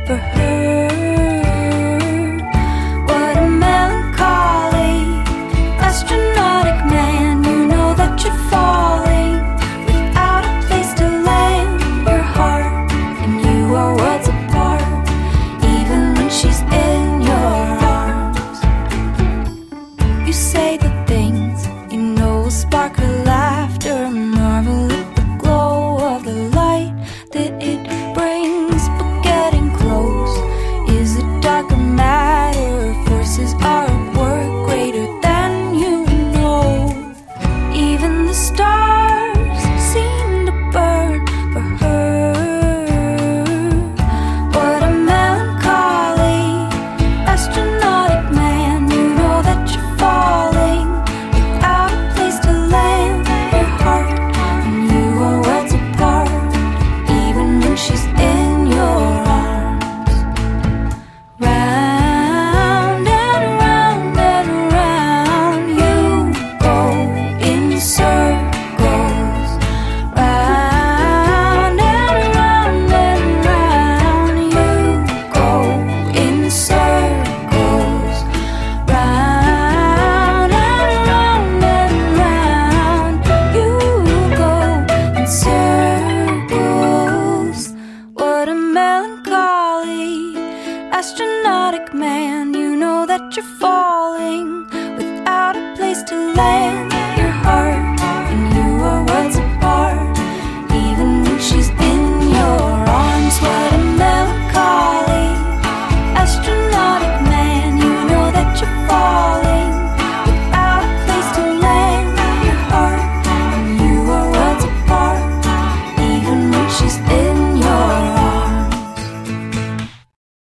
for her. What a melancholy, astronautic man. You know that you're falling without a place to land your heart, and you are worlds apart, even when she's in your arms. You say the things you know will spark her laughter, marvel at the glow of the light that it brings. But getting close is a darker matter. Forces are at work greater than you know. Even the stars seem to burn for her. What a melancholy, astronautic man. You know that you're falling without a place to land your heart, and you are worlds apart, even when she's in your arms. Round and round and round you go in circles. Round and round and round you go in circles. Round and round and round you go in circles. What a melancholy, astronautic man. You know that you're falling without a place to land